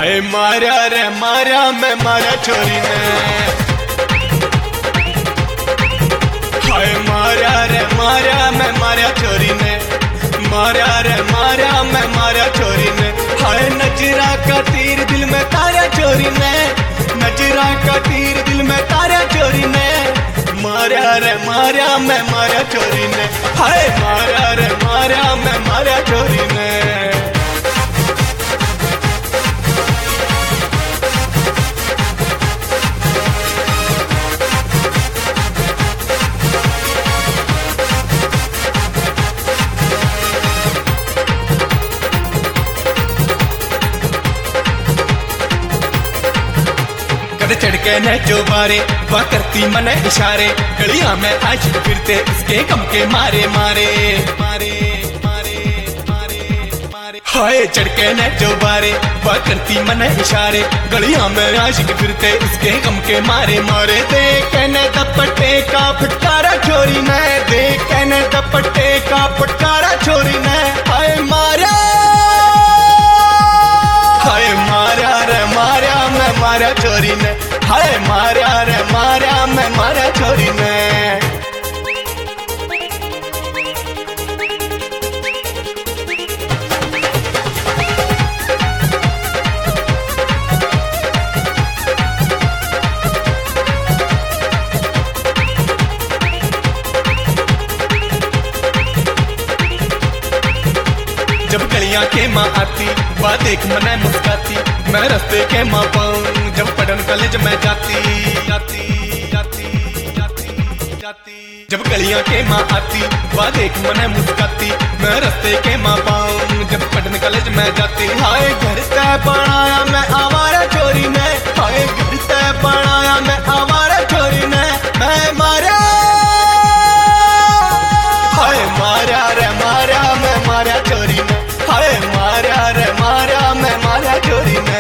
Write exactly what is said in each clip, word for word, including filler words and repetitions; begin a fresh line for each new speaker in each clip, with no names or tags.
हाय मारा रे मारा मैं मारा छोरी ने, हाय मारा रे मारा मैं मारा छोरी ने, मारा रे मारा मैं मारा छोरी ने। हाय नजरा का तीर दिल में तारा छोरी ने, नजरा का तीर दिल में तारा छोरी ने, मारा रे मारा मैं मारा छोरी ने, हाय मारा रे मारा मैं मारा छोरी ने। चढ़ के न जो बारे वह करती मन इशारे, गलियां में आशिक फिरते उसके गम के मारे मारे मारे मारे मारे मारे। हाय चढ़ के न जो बारे वह करती मन इशारे, गलियां में आशिक फिरते उसके गम के मारे मारे। देख न दपट्टे का फटकारा छोरी ने, देख न दपट्टे का फटकारा छोरी ने। हाय मारा हाय मारा रे मारा मैं मारा छोरी ने, हाय मारा रे मारा मैं मारा छोरी ने। जब गलियां के माँ आती वह देख मने मुस्काती, मैं रास्ते के माँ पाऊं जब पढ़न कॉलेज में जाती जाती जाती जाती जाती। जब गलियां के माँ आती वह देख मने मुस्काती, मैं रास्ते के माँ पाऊं जब पढ़न कॉलेज में जाती। हाय घर से बनाया मैं आवारा छोरी ने, हाय घर से बनाया मैं आवारा छोरी ने। मैं मारा हाय मारा रे मारा मैं मारा छोरी ने, हाय मारा रे मारा मैं मारा छोरी ने।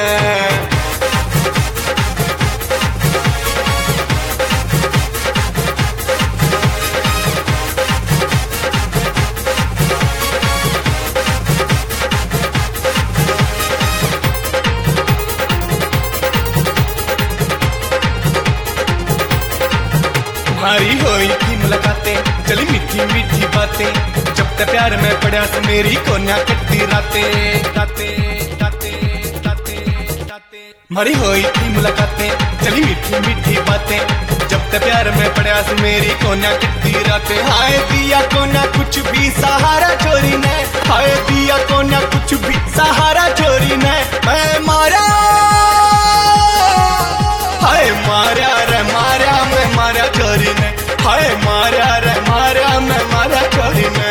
हमारी हुई थी मुलाकातें, चली मीठी मीठी बातें, जब तक प्यार में पड़ा तो मेरी कोन्या कटती रातें रातें रातें रातें रातें। हमारी हुई थी मुलाकातें, चली मीठी मीठी बातें, जब तक प्यार में पड़ा तो मेरी कोन्या कटती रातें। हाय दिया कोन्या कुछ भी सहारा छोरी ने, हाय दिया कोन्या कुछ भी सहारा छोरी ने। मैं मारा हाय मारा रे मारा मैं मारा छोरी ने, हाय मारा रे मारा मैं मारा छोरी ने।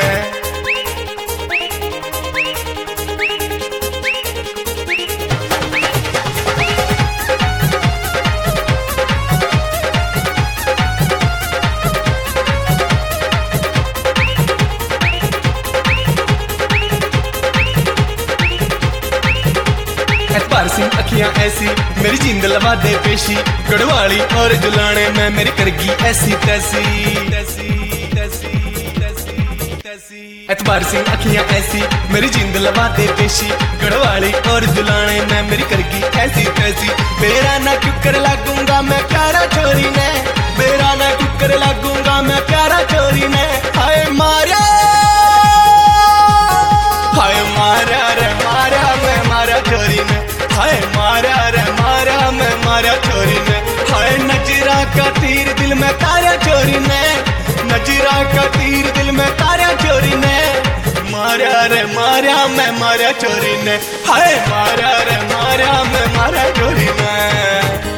एतबार सिंह अखियां ऐसी मेरी जींद लवा दे पेशी, गढ़वाली और जुलाने में मेरी करगी ऐसी तैसी तैसी तैसी तैसी तैसी। एतबार सिंह अखियां ऐसी मेरी जींद लवा दे पेशी, गढ़वाली और जुलाने में मेरी करगी ऐसी तैसी। मेरा ना कुकर लागूंगा मैं प्यारा छोरी ने, मेरा ना कुकर लागूंगा मैं प्यारा छोरी ने। हाय मारा हाय मारा रे मारा मैं मारा छोरी ने, हाय मारा रे मारा मैं मारा छोरी ने। हाय नजरा का तीर दिल में तारा छोरी ने, नजरा का तीर दिल में तारा छोरी ने, मारा रे मारा मैं मारा छोरी ने, हाय मारा रे मारा मैं मारा छोरी ने।